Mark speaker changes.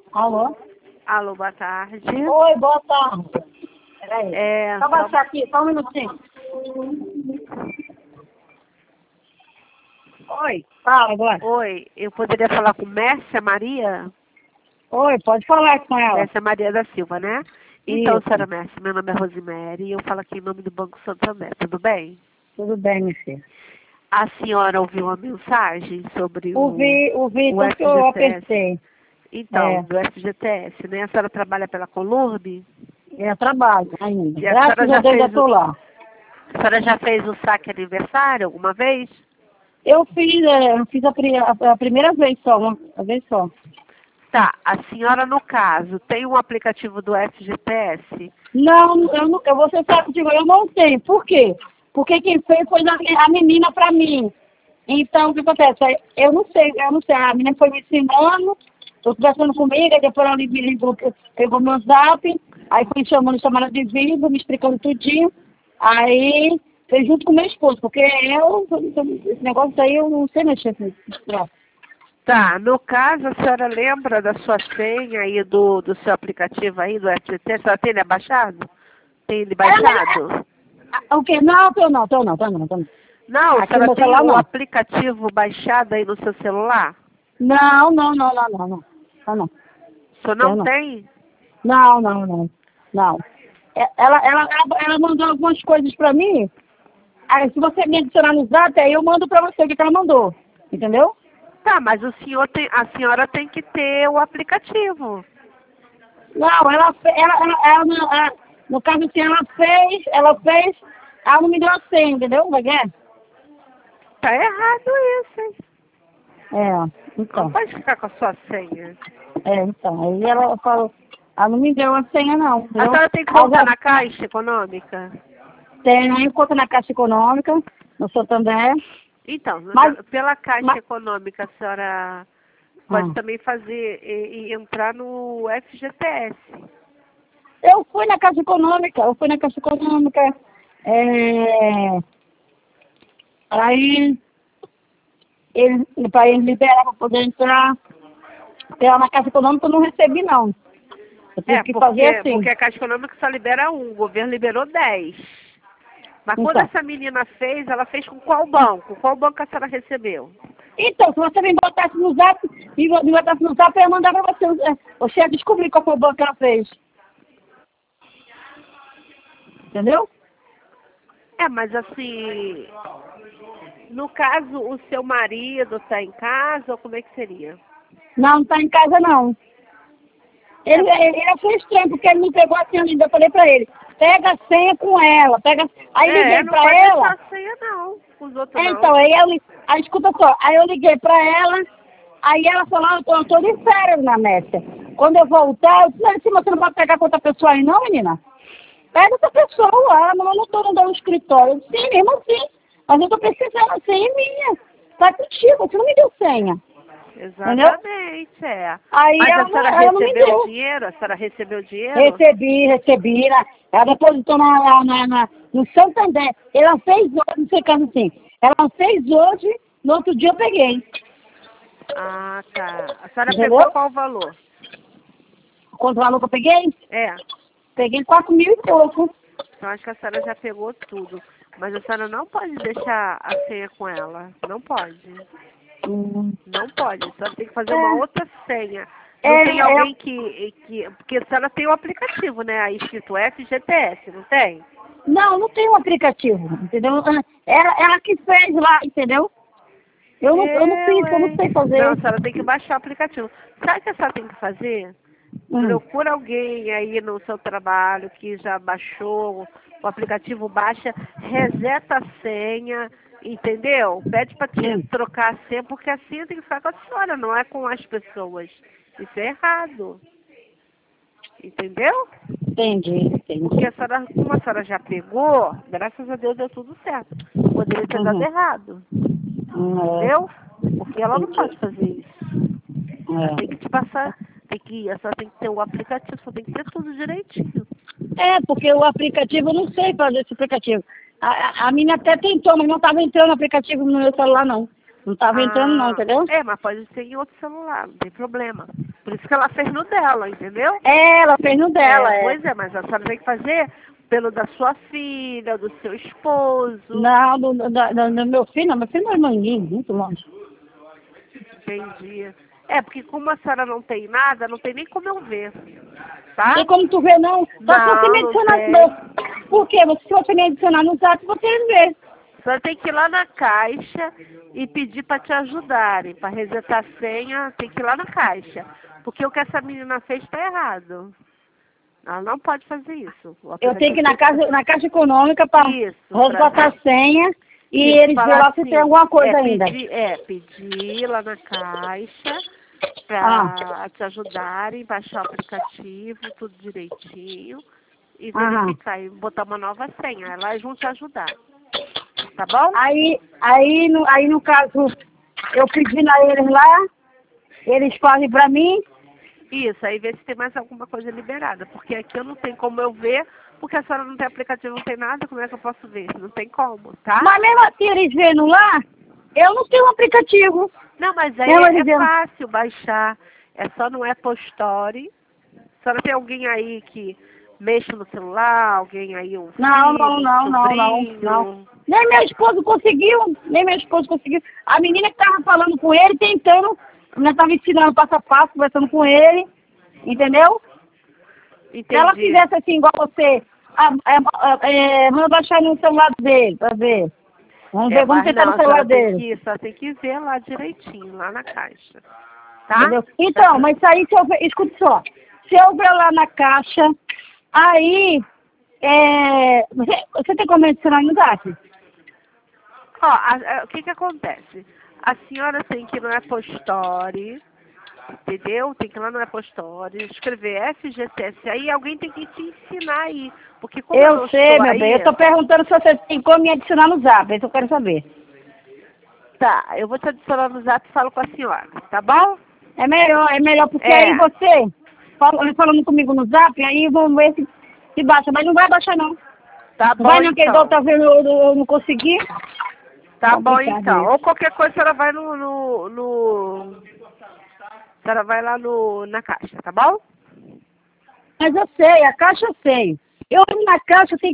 Speaker 1: Alô?
Speaker 2: Alô, boa tarde.
Speaker 1: Oi, boa tarde. Peraí. Só
Speaker 2: só-
Speaker 1: baixar aqui, só um minutinho. Oi, fala agora.
Speaker 2: Oi, eu poderia falar com Mércia Maria?
Speaker 1: Oi, pode falar com ela.
Speaker 2: Mércia Maria da Silva, né? Então,
Speaker 1: Isso.
Speaker 2: senhora Mércia, meu nome é Rosemary e eu falo aqui em nome do Banco Santander, tudo bem?
Speaker 1: Tudo bem, minha filha.
Speaker 2: A senhora ouviu uma mensagem sobre
Speaker 1: Ouvi,
Speaker 2: o
Speaker 1: porque eu
Speaker 2: FGTS?
Speaker 1: apertei.
Speaker 2: Então, do FGTS, né? A senhora trabalha pela Colurb?
Speaker 1: Eu trabalho ainda.
Speaker 2: E a senhora
Speaker 1: Graças
Speaker 2: já
Speaker 1: a Deus, já
Speaker 2: fez
Speaker 1: estou lá.
Speaker 2: A senhora já fez o saque aniversário alguma vez?
Speaker 1: Eu fiz a primeira vez só, uma vez só.
Speaker 2: Tá, a senhora, no caso, tem um aplicativo do FGTS?
Speaker 1: Não, eu vou ser sério contigo, eu não tenho. Por quê? Porque quem fez foi a menina pra mim. Então, o que acontece? Eu não sei. A menina foi me ensinando, tô conversando comigo, aí depois ela me ligou, pegou meu zap, aí foi chamando de vídeo, me explicando tudinho. Aí, fez junto com meu esposo, porque esse negócio aí eu não sei mexer com isso.
Speaker 2: Tá, no caso, a senhora lembra da sua senha aí do seu aplicativo aí, do FGTS? A senhora tem ele abaixado? Tem ele baixado?
Speaker 1: O quê? Não, tô não.
Speaker 2: Não, a
Speaker 1: Aqui no
Speaker 2: senhora
Speaker 1: meu
Speaker 2: tem
Speaker 1: celular
Speaker 2: o
Speaker 1: não.
Speaker 2: aplicativo baixado aí no seu celular?
Speaker 1: Não. Não.
Speaker 2: O senhor
Speaker 1: Eu
Speaker 2: não
Speaker 1: não.
Speaker 2: tem?
Speaker 1: Não. Ela mandou algumas coisas pra mim. Aí, se você me adicionar no zap, aí eu mando pra você o que ela mandou. Entendeu?
Speaker 2: Tá, mas a senhora tem que ter o aplicativo.
Speaker 1: Não, no caso assim, ela não me deu a senha, entendeu? Como é que é?
Speaker 2: Tá errado isso, hein? Não
Speaker 1: Então.
Speaker 2: pode ficar com a sua senha.
Speaker 1: Então. Aí ela falou, ela não me deu a senha não,
Speaker 2: A
Speaker 1: entendeu?
Speaker 2: senhora tem
Speaker 1: Mas
Speaker 2: conta na Caixa Econômica?
Speaker 1: tenho conta na Caixa Econômica, no Santander.
Speaker 2: Então,
Speaker 1: Mas,
Speaker 2: pela Caixa
Speaker 1: mas
Speaker 2: Econômica, a senhora pode também fazer e entrar no FGTS.
Speaker 1: eu fui na Caixa Econômica, aí para eles liberar para poder entrar, pela na Caixa Econômica eu não recebi não. Eu tive que fazer assim.
Speaker 2: Porque a Caixa Econômica só libera um, o governo liberou 10. Mas quando
Speaker 1: Então,
Speaker 2: essa menina fez, ela fez com qual banco? Qual banco a senhora recebeu?
Speaker 1: se você me botasse no zap, eu ia mandar para você ia descobrir qual foi o banco que ela fez. Entendeu?
Speaker 2: Mas assim, no caso, o seu marido está em casa ou como é que seria?
Speaker 1: Não está em casa não. Ele achou estranho, porque ele me pegou a senha ainda. Eu falei pra ele, pega a senha com ela, Aí liguei
Speaker 2: Não
Speaker 1: pra
Speaker 2: pode
Speaker 1: ela.
Speaker 2: deixar a senha não, os outros não.
Speaker 1: Então, aí escuta só, aí eu liguei pra ela, aí ela falou, eu tô de férias na Mércia. Quando eu voltar, eu disse, se você não pode pegar com outra pessoa aí não, menina? Pega outra pessoa, ela não tô no escritório. Eu disse, sim, mesmo assim, mas eu tô precisando, a senha é minha. Tá contigo, você não me deu senha.
Speaker 2: Exatamente,
Speaker 1: Aí
Speaker 2: Mas a
Speaker 1: ela
Speaker 2: senhora
Speaker 1: ela não me
Speaker 2: recebeu
Speaker 1: deu.
Speaker 2: o dinheiro? A senhora recebeu o dinheiro?
Speaker 1: Recebi. Ela depositou no Santander. Ela fez hoje, não sei como assim. Ela fez hoje, no outro dia eu peguei.
Speaker 2: Ah, tá. A senhora
Speaker 1: Entendeu?
Speaker 2: pegou qual o valor?
Speaker 1: Quanto valor que eu peguei?
Speaker 2: É.
Speaker 1: Peguei 4 mil e pouco.
Speaker 2: Então acho que a senhora já pegou tudo. Mas a senhora não pode deixar a senha com ela. Não pode. Não pode. A senhora tem que fazer uma outra senha. Não tem alguém porque a senhora tem o aplicativo, né? Aí escrito FGTS, não tem?
Speaker 1: Não tem um aplicativo, entendeu? Ela que fez lá, entendeu? Eu não fiz, eu não sei fazer.
Speaker 2: Não, a senhora tem que baixar o aplicativo. Sabe o que a senhora tem que fazer? Procura alguém aí no seu trabalho que já baixou o aplicativo, baixa, reseta a senha, entendeu? Pede para te trocar a senha, porque a senha tem que ficar com a senhora, não é com as pessoas. Isso é errado. Entendeu?
Speaker 1: Entendi.
Speaker 2: Porque como a senhora já pegou, graças a Deus deu tudo certo. Poderia ter dado errado. Entendeu? Porque ela não pode fazer isso. Tem que te passar, a senhora tem que ter o aplicativo, só tem que ter tudo direitinho.
Speaker 1: Porque o aplicativo, eu não sei fazer esse aplicativo. A menina até tentou, mas não estava entrando o aplicativo no meu celular, não. Não estava entrando, não, entendeu?
Speaker 2: Mas pode ser em outro celular, não tem problema. Por isso que ela fez no dela, entendeu?
Speaker 1: Ela fez no dela,
Speaker 2: Pois é, mas a senhora tem que fazer pelo da sua filha, do seu esposo.
Speaker 1: Não, do meu filho, não. Meu filho não é Manguinho, muito longe.
Speaker 2: Entendi. Porque como a senhora não tem nada, não tem nem como eu ver, tá?
Speaker 1: Tem como tu ver, não? Só se você me
Speaker 2: Não
Speaker 1: adicionar.
Speaker 2: tem.
Speaker 1: Por quê? Se você me adicionar no zap, você vê.
Speaker 2: A senhora tem que ir lá na caixa e pedir para te ajudarem, para resetar a senha, tem que ir lá na caixa. Porque o que essa menina fez está errado. Ela não pode fazer isso.
Speaker 1: Eu tenho que ir na Caixa Econômica para resgatar a senha e eles verem lá se tem alguma coisa ainda.
Speaker 2: Pedir lá na caixa para te ajudarem, baixar o aplicativo, tudo direitinho, e verificar e botar uma nova senha. Elas vão te ajudar. Tá bom?
Speaker 1: Aí no caso, eu pedi a eles lá, eles fazem para mim.
Speaker 2: Isso, aí vê se tem mais alguma coisa liberada, porque aqui eu não tenho como eu ver, porque a senhora não tem aplicativo, não tem nada, como é que eu posso ver? Não tem como, tá?
Speaker 1: Mas mesmo assim, eles vendo lá, eu não tenho um aplicativo.
Speaker 2: Não, mas aí é fácil baixar, é só no Apple Store. A senhora tem alguém aí que mexe no celular, alguém aí, um filho,
Speaker 1: não. Nem meu esposo conseguiu. A menina que tava falando com ele, tentando, nós tava ensinando passo a passo, conversando com ele, entendeu?
Speaker 2: Entendi.
Speaker 1: Se ela fizesse assim, igual você, vamos baixar no celular dele, pra ver. Vamos tentar no celular dele.
Speaker 2: Só tem que ver lá direitinho, lá na caixa. Tá?
Speaker 1: Entendeu? Então, mas aí, escuta só, se eu ver lá na caixa, aí, você tem como adicionar no zap?
Speaker 2: O que acontece? A senhora tem que ir no Apple Store, entendeu? Tem que ir lá no Apple Store, escrever FGTS, aí alguém tem que te ensinar aí. Porque como
Speaker 1: eu sei, meu bem, eu tô perguntando se você tem como me adicionar no zap, isso eu quero saber.
Speaker 2: Tá, eu vou te adicionar no zap e falo com a senhora, tá bom?
Speaker 1: É melhor, porque aí você, falando comigo no zap, aí vamos ver se baixa, mas não vai baixar não.
Speaker 2: Tá bom,
Speaker 1: vai não, que outra vez eu não consegui.
Speaker 2: Tá bom, então. Ou qualquer coisa, a senhora vai a senhora vai lá na caixa, tá bom?
Speaker 1: Mas eu sei, a caixa eu sei. Eu na caixa, eu tenho